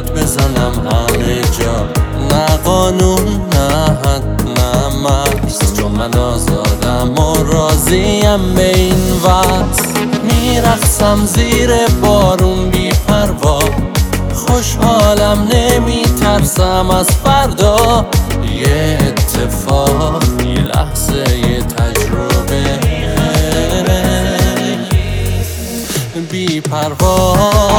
داد بزنم همه جا. نه قانون نه حد نه مرز، چون من آزادم و راضیم به این وضع. میرقصم زیر بارون بی پروا، خوشحالم نمیترسم از فردا. یه اتفاق یه لحظه یه تجربه بی پروا.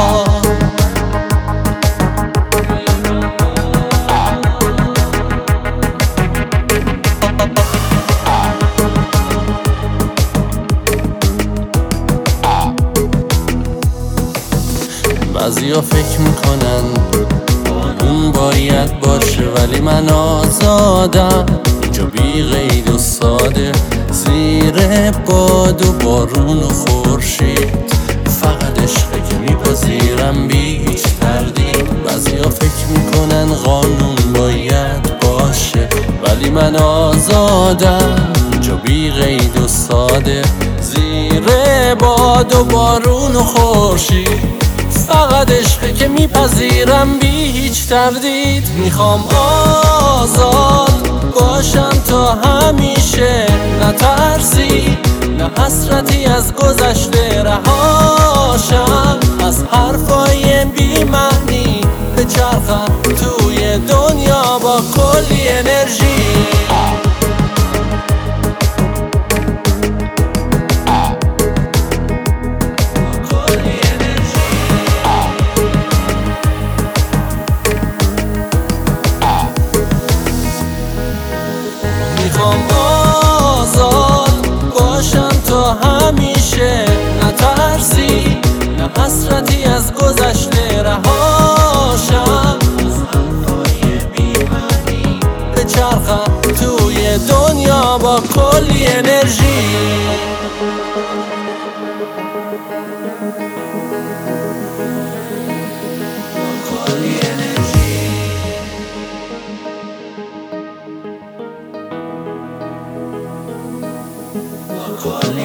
بعضیا فکر میکنن اون باید باشه، ولی من آزادم اینجا بی قید و ساده، زیر باد و بارون و خورشید. فقط عشقه که میپذیرم بی هیچ تردید. بعضیا فکر میکنن قانون باید باشه، ولی من آزادم اینجا بی قید و ساده، زیر باد و بارون و خورشید. فقط عشقه که میپذیرم بی هیچ تردید. میخوام آزاد باشم تا همیشه، نه ترسی نه حسرتی از گذشته، رهاشم از حرفای بی معنی، بچرخم توی دنیا با کلی انرژی. میخوام آزاد باشم تا همیشه، نه ترسی نه حسرتی از گذشته، رهاشم از حرفای بی معنی، بچرخم توی دنیا با کلی انرژی. Calling